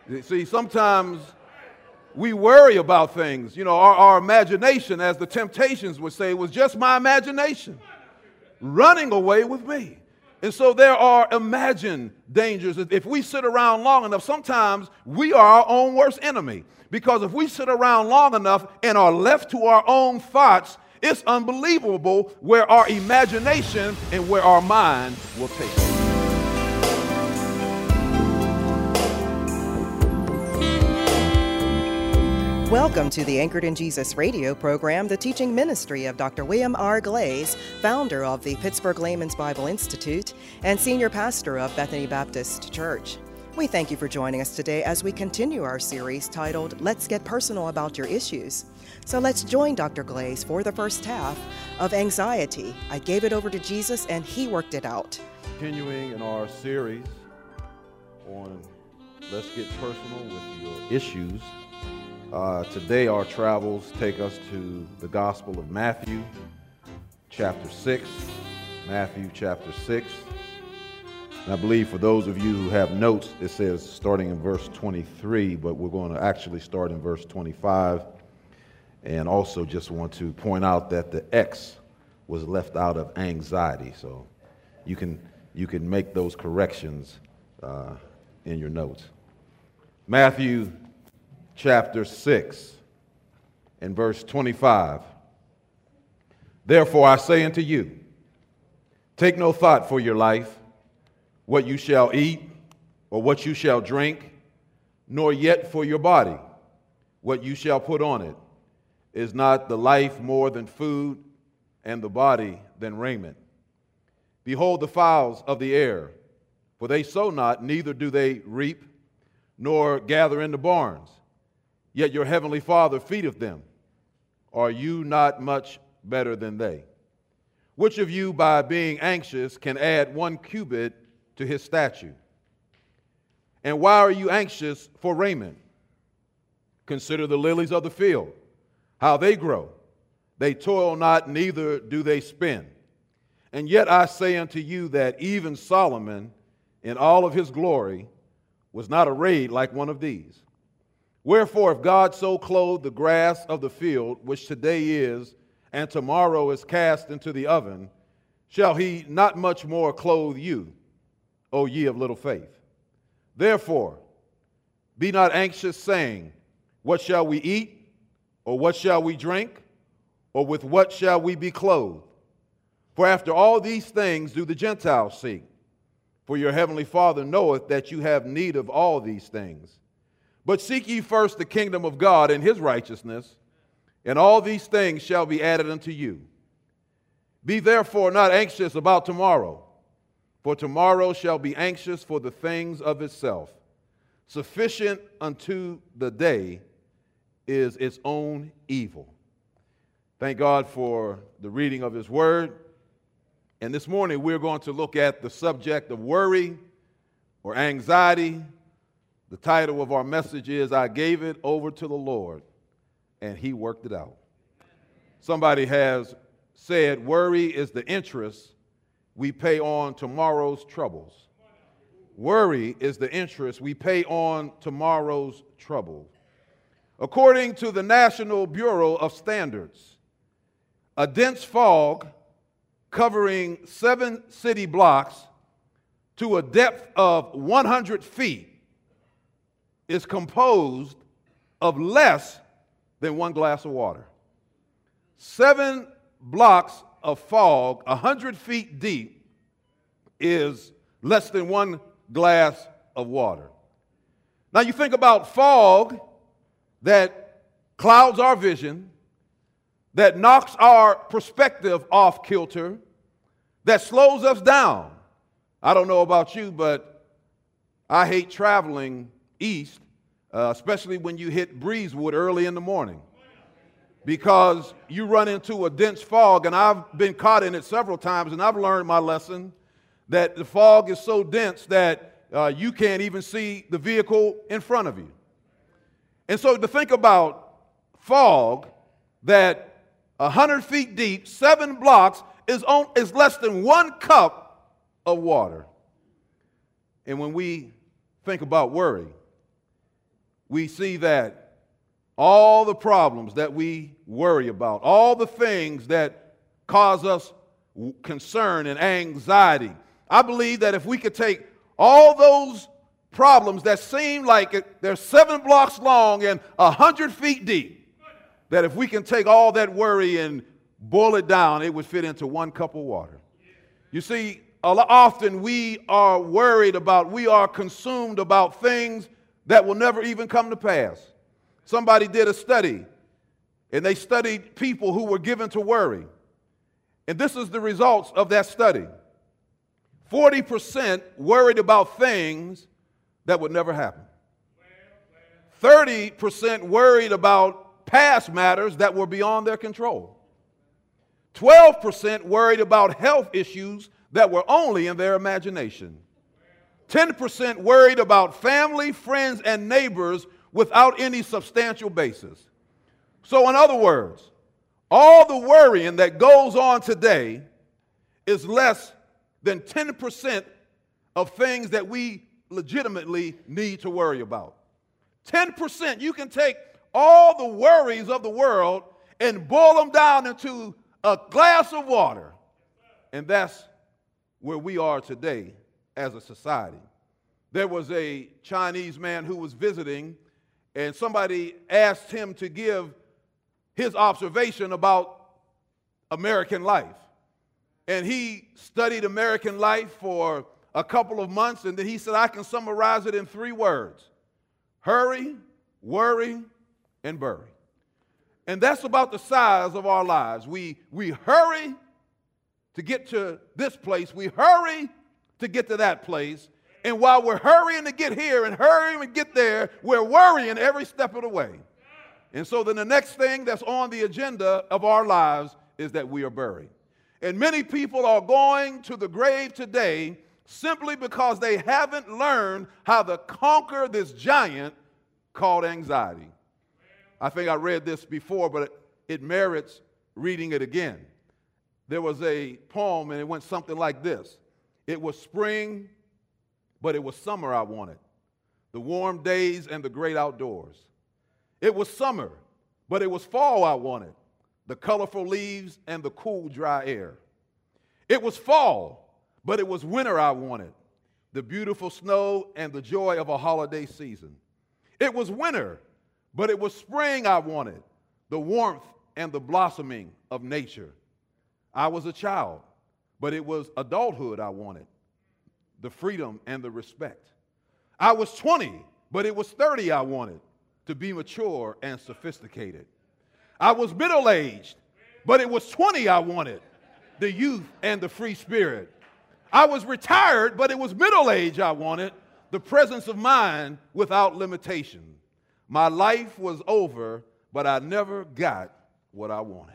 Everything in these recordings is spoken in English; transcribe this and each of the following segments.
See, sometimes we worry about things. You know, our imagination, as the Temptations would say, was just my imagination running away with me. And so there are imagined dangers. If we sit around long enough, sometimes we are our own worst enemy. Because if we sit around long enough and are left to our own thoughts, it's unbelievable where our imagination and where our mind will take us. Welcome to the Anchored in Jesus radio program, the teaching ministry of Dr. William R. Glaze, founder of the Pittsburgh Layman's Bible Institute and senior pastor of Bethany Baptist Church. We thank you for joining us today as we continue our series titled, Let's Get Personal About Your Issues. So let's join Dr. Glaze for the first half of Anxiety. I gave it over to Jesus and He worked it out. Continuing in our series on Let's Get Personal with Your Issues. Today our travels take us to the Gospel of Matthew, chapter 6. Matthew, chapter 6. And I believe for those of you who have notes, it says starting in verse 23, but we're going to actually start in verse 25. And also just want to point out that the X was left out of anxiety. So you can make those corrections in your notes. Matthew chapter 6 and verse 25. Therefore I say unto you, take no thought for your life, what you shall eat or what you shall drink, nor yet for your body, what you shall put on it. Is not the life more than food, and the body than raiment? Behold the fowls of the air, for they sow not, neither do they reap, nor gather into barns. Yet your heavenly Father feedeth them. Are you not much better than they? Which of you, by being anxious, can add 1 cubit to his stature? And why are you anxious for raiment? Consider the lilies of the field, how they grow. They toil not, neither do they spin. And yet I say unto you that even Solomon, in all of his glory, was not arrayed like one of these. Wherefore, if God so clothe the grass of the field, which today is, and tomorrow is cast into the oven, shall he not much more clothe you, O ye of little faith? Therefore, be not anxious, saying, what shall we eat? Or what shall we drink? Or with what shall we be clothed? For after all these things do the Gentiles seek. For your heavenly Father knoweth that you have need of all these things. But seek ye first the kingdom of God and his righteousness, and all these things shall be added unto you. Be therefore not anxious about tomorrow, for tomorrow shall be anxious for the things of itself. Sufficient unto the day is its own evil. Thank God for the reading of his word. And this morning we're going to look at the subject of worry or anxiety. The title of our message is, I gave it over to the Lord, and he worked it out. Somebody has said, worry is the interest we pay on tomorrow's troubles. Worry is the interest we pay on tomorrow's trouble. According to the National Bureau of Standards, a dense fog covering 7 city blocks to a depth of 100 feet is composed of less than 1 glass of water. 7 blocks of fog, 100 feet deep, is less than 1 glass of water. Now you think about fog that clouds our vision, that knocks our perspective off kilter, that slows us down. I don't know about you, but I hate traveling east, especially when you hit Breezewood early in the morning, because you run into a dense fog, and I've been caught in it several times, and I've learned my lesson that the fog is so dense that you can't even see the vehicle in front of you. And so to think about fog that 100 feet deep, 7 blocks, is less than 1 cup of water. And when we think about worry, we see that all the problems that we worry about, all the things that cause us concern and anxiety, I believe that if we could take all those problems that seem like they're 7 blocks long and 100 feet deep, that if we can take all that worry and boil it down, it would fit into 1 cup of water. You see, often we are worried about, we are consumed about things that will never even come to pass. Somebody did a study, and they studied people who were given to worry. And this is the results of that study. 40% worried about things that would never happen. 30% worried about past matters that were beyond their control. 12% worried about health issues that were only in their imagination. 10% worried about family, friends, and neighbors without any substantial basis. So in other words, all the worrying that goes on today is less than 10% of things that we legitimately need to worry about. 10%. You can take all the worries of the world and boil them down into a glass of water. And that's where we are today as a society. There was a Chinese man who was visiting, and somebody asked him to give his observation about American life. And he studied American life for a couple of months, and then he said, I can summarize it in 3 words: hurry, worry, and bury. And that's about the size of our lives. We hurry to get to this place. We hurry to get to that place. And while we're hurrying to get here and hurrying to get there, we're worrying every step of the way. And so then the next thing that's on the agenda of our lives is that we are buried. And many people are going to the grave today simply because they haven't learned how to conquer this giant called anxiety. I think I read this before, but it merits reading it again. There was a poem, and it went something like this. It was spring, but it was summer I wanted, the warm days and the great outdoors. It was summer, but it was fall I wanted, the colorful leaves and the cool, dry air. It was fall, but it was winter I wanted, the beautiful snow and the joy of a holiday season. It was winter, but it was spring I wanted, the warmth and the blossoming of nature. I was a child, but it was adulthood I wanted, the freedom and the respect. I was 20, but it was 30 I wanted, to be mature and sophisticated. I was middle-aged, but it was 20 I wanted, the youth and the free spirit. I was retired, but it was middle age I wanted, the presence of mind without limitation. My life was over, but I never got what I wanted.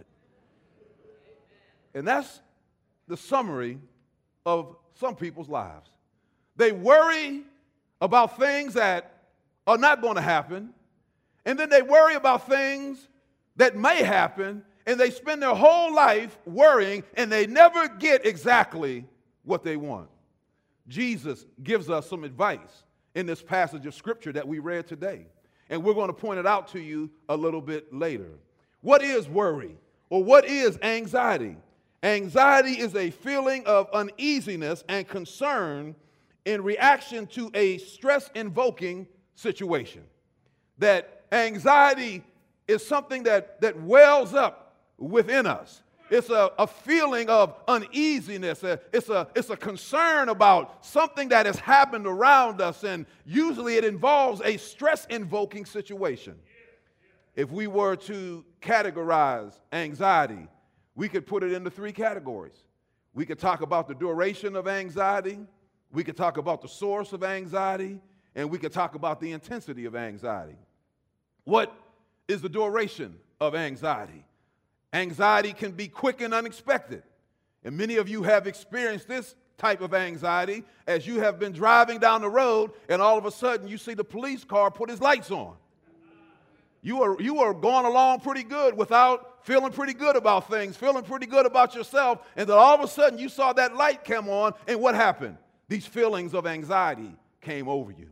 And that's the summary of some people's lives. They worry about things that are not going to happen, and then they worry about things that may happen, and they spend their whole life worrying, and they never get exactly what they want. Jesus gives us some advice in this passage of Scripture that we read today, and we're going to point it out to you a little bit later. What is worry, or what is anxiety? Anxiety is a feeling of uneasiness and concern in reaction to a stress-invoking situation. That anxiety is something that wells up within us. It's a feeling of uneasiness. It's a concern about something that has happened around us, and usually it involves a stress-invoking situation. If we were to categorize anxiety, we could put it into 3 categories. We could talk about the duration of anxiety, we could talk about the source of anxiety, and we could talk about the intensity of anxiety. What is the duration of anxiety? Anxiety can be quick and unexpected. And many of you have experienced this type of anxiety as you have been driving down the road and all of a sudden you see the police car put his lights on. You are going along pretty good without feeling pretty good about things, feeling pretty good about yourself, and then all of a sudden you saw that light come on, and what happened? These feelings of anxiety came over you.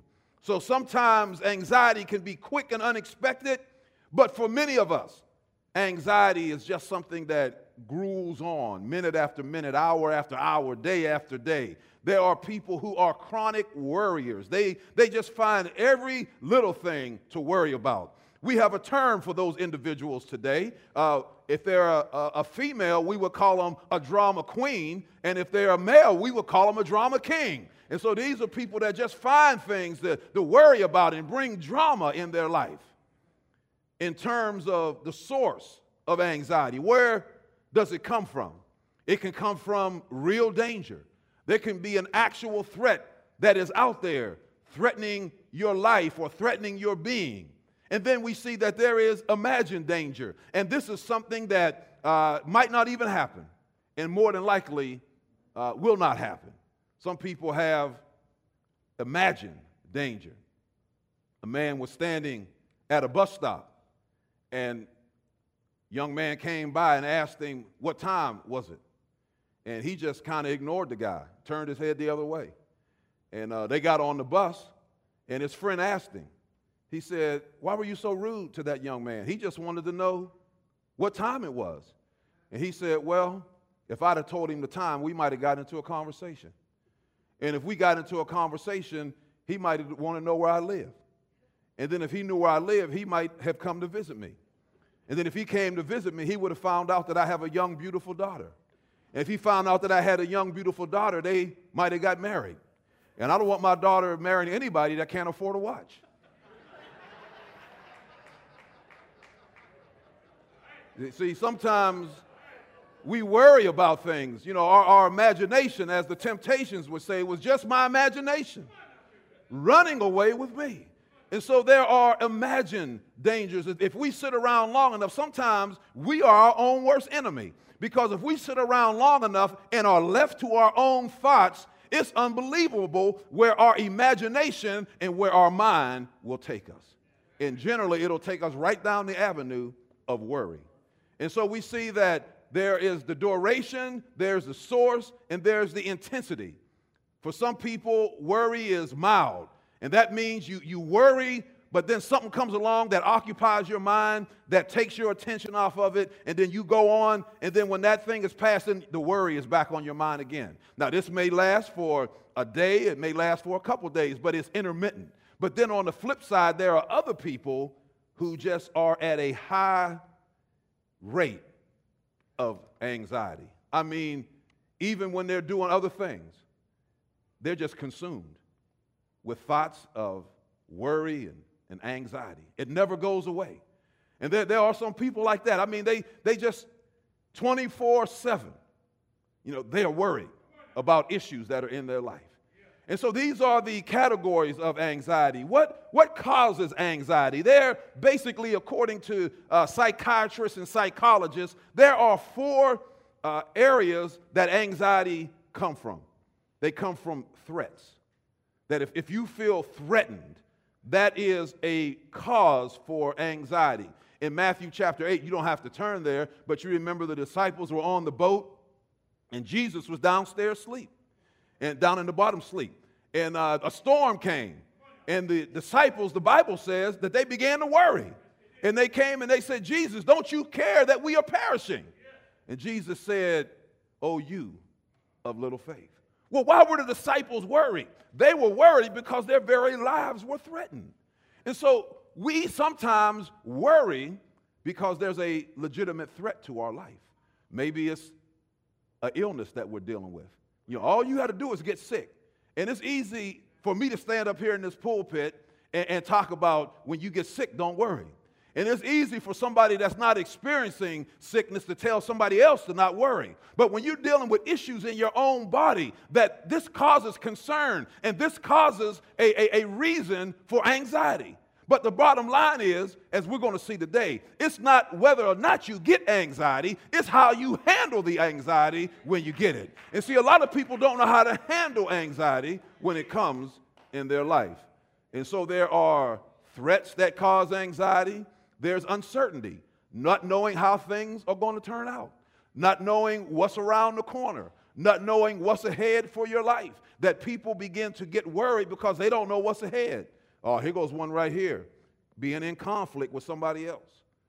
So sometimes anxiety can be quick and unexpected, but for many of us, anxiety is just something that gruels on minute after minute, hour after hour, day after day. There are people who are chronic worriers. They just find every little thing to worry about. We have a term for those individuals today. If they're a female, we would call them a drama queen. And if they're a male, we would call them a drama king. And so these are people that just find things to worry about and bring drama in their life. In terms of the source of anxiety, where does it come from? It can come from real danger. There can be an actual threat that is out there threatening your life or threatening your being. And then we see that there is imagined danger. And this is something that might not even happen and more than likely will not happen. Some people have imagined danger. A man was standing at a bus stop, and a young man came by and asked him, what time was it? And he just kind of ignored the guy, turned his head the other way. And they got on the bus, and his friend asked him. He said, why were you so rude to that young man? He just wanted to know what time it was. And he said, well, if I'd have told him the time, we might have gotten into a conversation. And if we got into a conversation, he might want to know where I live. And then if he knew where I live, he might have come to visit me. And then if he came to visit me, he would have found out that I have a young, beautiful daughter. And if he found out that I had a young, beautiful daughter, they might have got married. And I don't want my daughter marrying anybody that can't afford a watch. See, sometimes we worry about things. You know, our imagination, as the Temptations would say, was just my imagination running away with me. And so there are imagined dangers. If we sit around long enough, sometimes we are our own worst enemy. Because if we sit around long enough and are left to our own thoughts, it's unbelievable where our imagination and where our mind will take us. And generally, it'll take us right down the avenue of worry. And so we see that there is the duration, there's the source, and there's the intensity. For some people, worry is mild. And that means you worry, but then something comes along that occupies your mind, that takes your attention off of it, and then you go on, and then when that thing is passed, then the worry is back on your mind again. Now, this may last for a day, it may last for a couple days, but it's intermittent. But then on the flip side, there are other people who just are at a high rate of anxiety. I mean, even when they're doing other things, they're just consumed with thoughts of worry and anxiety. It never goes away. And there are some people like that. I mean, they just 24/7, they are worried about issues that are in their life. And so these are the categories of anxiety. What causes anxiety? They're basically, according to psychiatrists and psychologists, there are four areas that anxiety come from. They come from threats. That if you feel threatened, that is a cause for anxiety. In Matthew chapter 8, you don't have to turn there, but you remember the disciples were on the boat, and Jesus was downstairs asleep. And down in the bottom sleep. And a storm came. And the disciples, the Bible says, that they began to worry. And they came and they said, Jesus, don't you care that we are perishing? And Jesus said, oh, you of little faith. Well, why were the disciples worried? They were worried because their very lives were threatened. And so we sometimes worry because there's a legitimate threat to our life. Maybe it's an illness that we're dealing with. All you got to do is get sick. And it's easy for me to stand up here in this pulpit and talk about when you get sick, don't worry. And it's easy for somebody that's not experiencing sickness to tell somebody else to not worry. But when you're dealing with issues in your own body, that this causes concern and this causes a reason for anxiety. But the bottom line is, as we're going to see today, it's not whether or not you get anxiety, it's how you handle the anxiety when you get it. And see, a lot of people don't know how to handle anxiety when it comes in their life. And so there are threats that cause anxiety. There's uncertainty, not knowing how things are going to turn out, not knowing what's around the corner, not knowing what's ahead for your life, that people begin to get worried because they don't know what's ahead. Here goes one right here. Being in conflict with somebody else.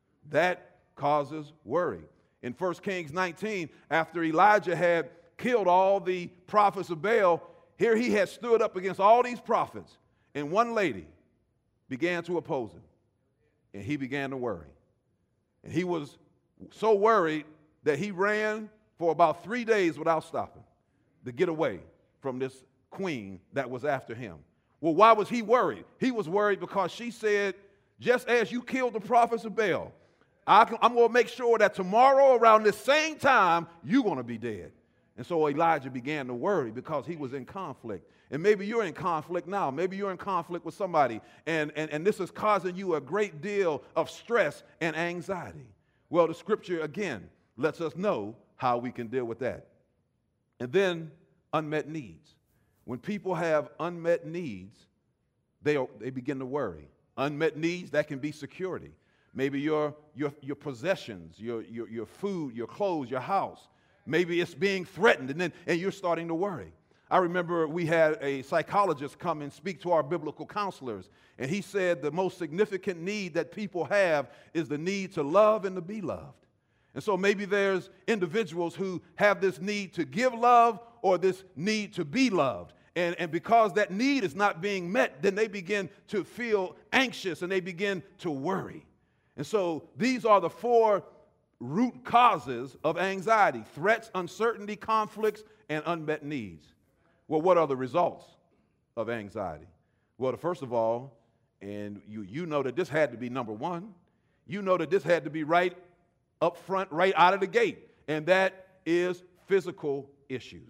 That causes worry. In 1 Kings 19, after Elijah had killed all the prophets of Baal, here he had stood up against all these prophets, and one lady began to oppose him, and he began to worry. And he was so worried that he ran for about 3 days without stopping to get away from this queen that was after him. Well, why was he worried? He was worried because she said, just as you killed the prophets of Baal, I'm going to make sure that tomorrow around this same time, you're going to be dead. And so Elijah began to worry because he was in conflict. And maybe you're in conflict now. Maybe you're in conflict with somebody, and this is causing you a great deal of stress and anxiety. Well, the scripture, again, lets us know how we can deal with that. And then unmet needs. When people have unmet needs, they begin to worry. Unmet needs, that can be security. Maybe your possessions, your food, your clothes, your house. Maybe it's being threatened, and you're starting to worry. I remember we had a psychologist come and speak to our biblical counselors, and he said the most significant need that people have is the need to love and to be loved. And so maybe there's individuals who have this need to give love or this need to be loved. And because that need is not being met, then they begin to feel anxious and they begin to worry. And so these are the 4 root causes of anxiety: threats, uncertainty, conflicts, and unmet needs. Well, what are the results of anxiety? Well, first of all, and you know that this had to be number 1. You know that this had to be right up front, right out of the gate, and that is physical issues.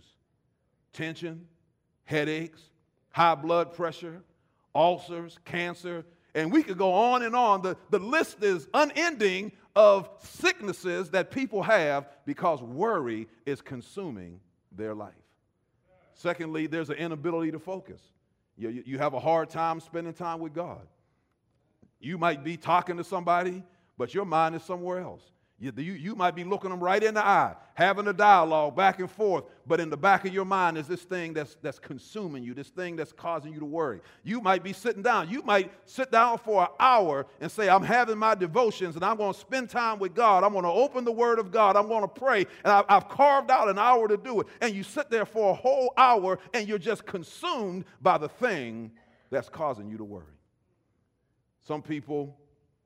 Tension, headaches, high blood pressure, ulcers, cancer, and we could go on and on. The list is unending of sicknesses that people have because worry is consuming their life. Secondly, there's an inability to focus. You have a hard time spending time with God. You might be talking to somebody, but your mind is somewhere else. You might be looking them right in the eye, having a dialogue back and forth, but in the back of your mind is this thing that's consuming you, this thing that's causing you to worry. You might be sitting down. You might sit down for an hour and say, I'm having my devotions, and I'm going to spend time with God. I'm going to open the Word of God. I'm going to pray, and I've carved out an hour to do it. And you sit there for a whole hour, and you're just consumed by the thing that's causing you to worry. Some people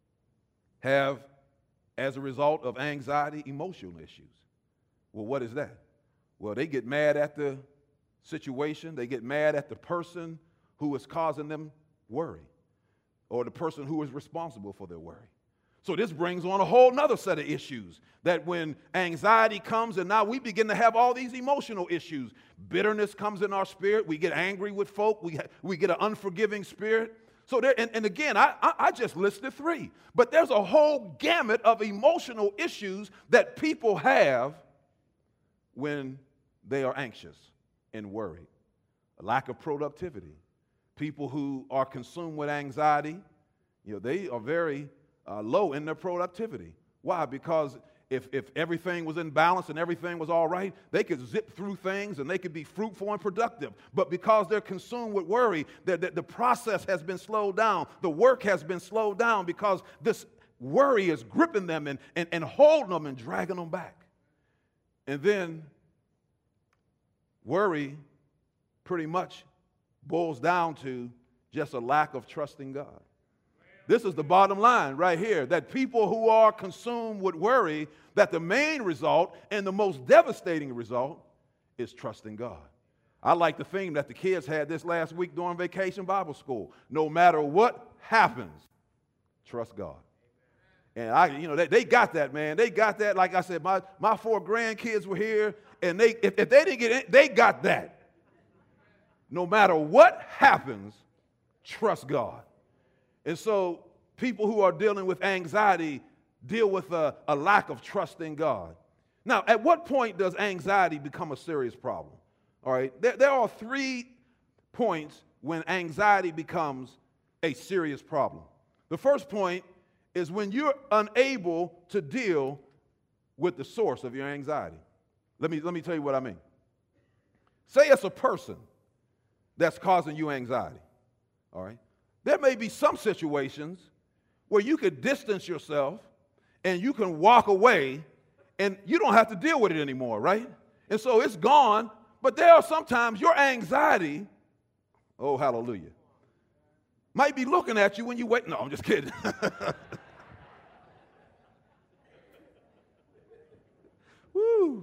have, as a result of anxiety, emotional issues. Well, what is that? Well, they get mad at the situation. They get mad at the person who is causing them worry, or the person who is responsible for their worry. So this brings on a whole nother set of issues, that when anxiety comes and now we begin to have all these emotional issues, bitterness comes in our spirit. We get angry with folk. We get an unforgiving spirit. So there, and again, I just listed 3, but there's a whole gamut of emotional issues that people have when they are anxious and worried. A lack of productivity. People who are consumed with anxiety, they are very low in their productivity. Why? Because if everything was in balance and everything was all right, they could zip through things and they could be fruitful and productive. But because they're consumed with worry, the process has been slowed down. The work has been slowed down because this worry is gripping them and holding them and dragging them back. And then worry pretty much boils down to just a lack of trust in God. This is the bottom line right here, that people who are consumed with worry, that the main result and the most devastating result is trusting God. I like the theme that the kids had this last week during Vacation Bible School. No matter what happens, trust God. And they got that, man. They got that. Like I said, my 4 grandkids were here, and if they didn't get it, they got that. No matter what happens, trust God. And so people who are dealing with anxiety deal with a lack of trust in God. Now, at what point does anxiety become a serious problem? All right, there are 3 points when anxiety becomes a serious problem. The first point is when you're unable to deal with the source of your anxiety. Let me tell you what I mean. Say it's a person that's causing you anxiety. All right. There may be some situations where you could distance yourself and you can walk away and you don't have to deal with it anymore, right? And so it's gone, but there are sometimes your anxiety, oh, hallelujah, might be looking at you when you wait. No, I'm just kidding. Woo.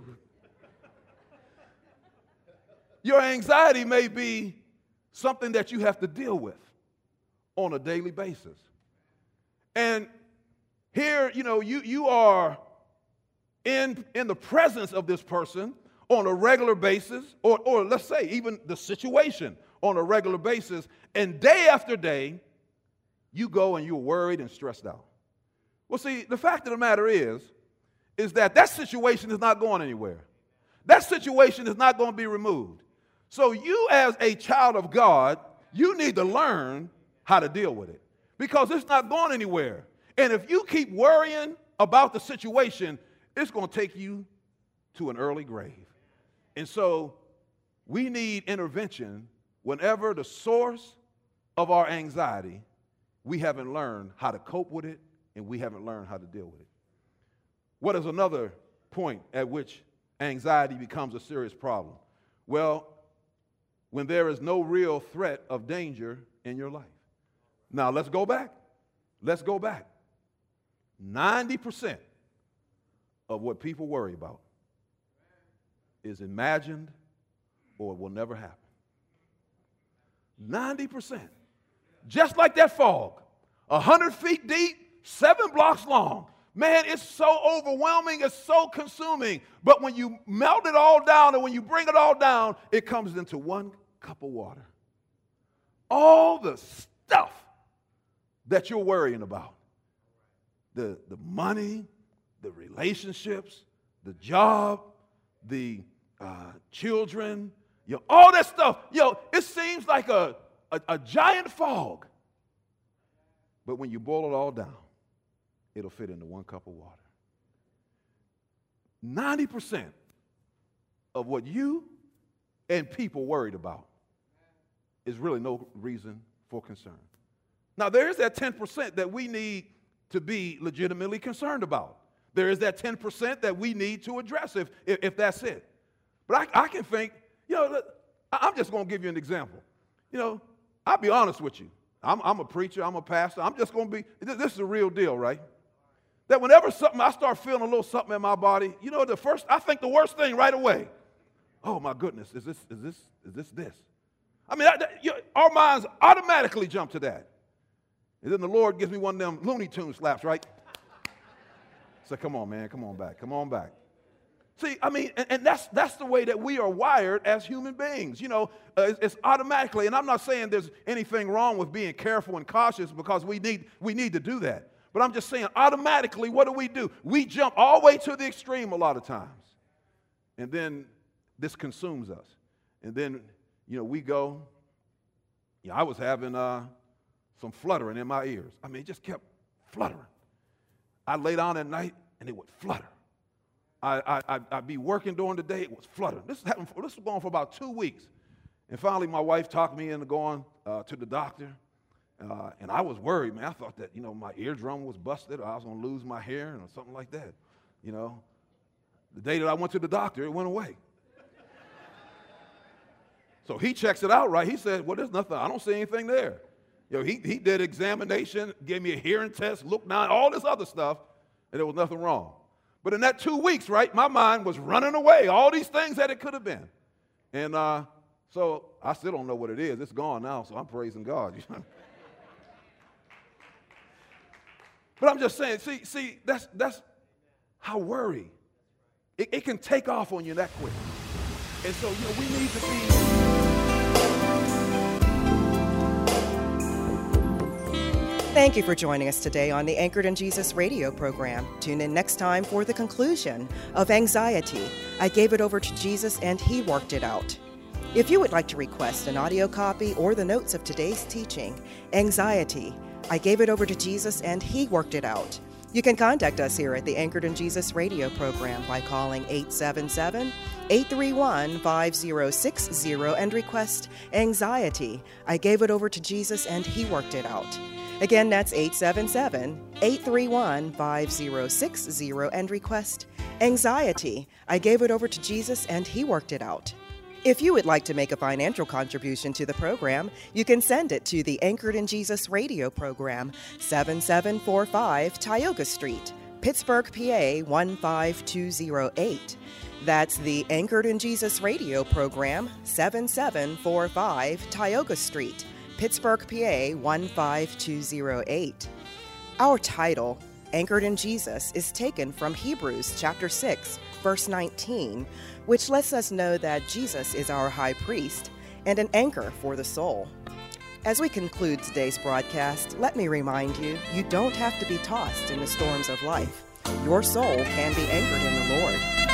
Your anxiety may be something that you have to deal with on a daily basis. And here, you are in the presence of this person on a regular basis, or let's say even the situation on a regular basis, and day after day, you go and you're worried and stressed out. Well, see, the fact of the matter is that situation is not going anywhere. That situation is not going to be removed. So you as a child of God, you need to learn how to deal with it because it's not going anywhere. And if you keep worrying about the situation, it's going to take you to an early grave. And so we need intervention whenever the source of our anxiety, we haven't learned how to cope with it and we haven't learned how to deal with it. What is another point at which anxiety becomes a serious problem? Well, when there is no real threat of danger in your life. Now, let's go back. 90% of what people worry about is imagined or will never happen. 90%. Just like that fog, 100 feet deep, 7 blocks long. Man, it's so overwhelming, it's so consuming. But when you melt it all down and when you bring it all down, it comes into one cup of water. All the stuff that you're worrying about, the money, the relationships, the job, the children, all that stuff, it seems like a giant fog. But when you boil it all down, it'll fit into one cup of water. 90% of what you and people worried about is really no reason for concern. Now, there is that 10% that we need to be legitimately concerned about. There is that 10% that we need to address if that's it. But I can think, I'm just going to give you an example. I'll be honest with you. I'm a preacher. I'm a pastor. I'm just going to be, this is the real deal, right? That whenever I start feeling a little something in my body, I think the worst thing right away. Oh my goodness, is this? I mean, our minds automatically jump to that. And then the Lord gives me one of them Looney Tunes slaps, right? So come on, man, come on back. See, I mean, and that's the way that we are wired as human beings. It's automatically, and I'm not saying there's anything wrong with being careful and cautious because we need to do that. But I'm just saying, automatically, what do? We jump all the way to the extreme a lot of times. And then this consumes us. And then, we go, I was having some fluttering in my ears. I mean, it just kept fluttering. I lay down at night, and it would flutter. I'd be working during the day, it was fluttering. This was going for about 2 weeks. And finally, my wife talked me into going to the doctor. And I was worried, man. I thought that, my eardrum was busted or I was going to lose my hearing or something like that. The day that I went to the doctor, it went away. So he checks it out, right? He said, well, there's nothing. I don't see anything there. He did examination, gave me a hearing test, looked down, all this other stuff, and there was nothing wrong. But in that 2 weeks, right, my mind was running away, all these things that it could have been. And so I still don't know what it is. It's gone now, so I'm praising God. But I'm just saying, see, that's how worry, it can take off on you that quick. And so, we need to be. Thank you for joining us today on the Anchored in Jesus radio program. Tune in next time for the conclusion of Anxiety. I gave it over to Jesus and He worked it out. If you would like to request an audio copy or the notes of today's teaching, Anxiety, I gave it over to Jesus and He worked it out, You can contact us here at the Anchored in Jesus radio program by calling 877-831-5060 and request Anxiety. I gave it over to Jesus and He worked it out. Again, that's 877-831-5060 and request Anxiety. I gave it over to Jesus and He worked it out. If you would like to make a financial contribution to the program, you can send it to the Anchored in Jesus radio program, 7745 Tioga Street, Pittsburgh, PA 15208. That's the Anchored in Jesus radio program, 7745 Tioga Street, Pittsburgh, PA 15208. Our title, Anchored in Jesus, is taken from Hebrews chapter 6, verse 19, which lets us know that Jesus is our high priest and an anchor for the soul. As we conclude today's broadcast, let me remind you, you don't have to be tossed in the storms of life. Your soul can be anchored in the Lord.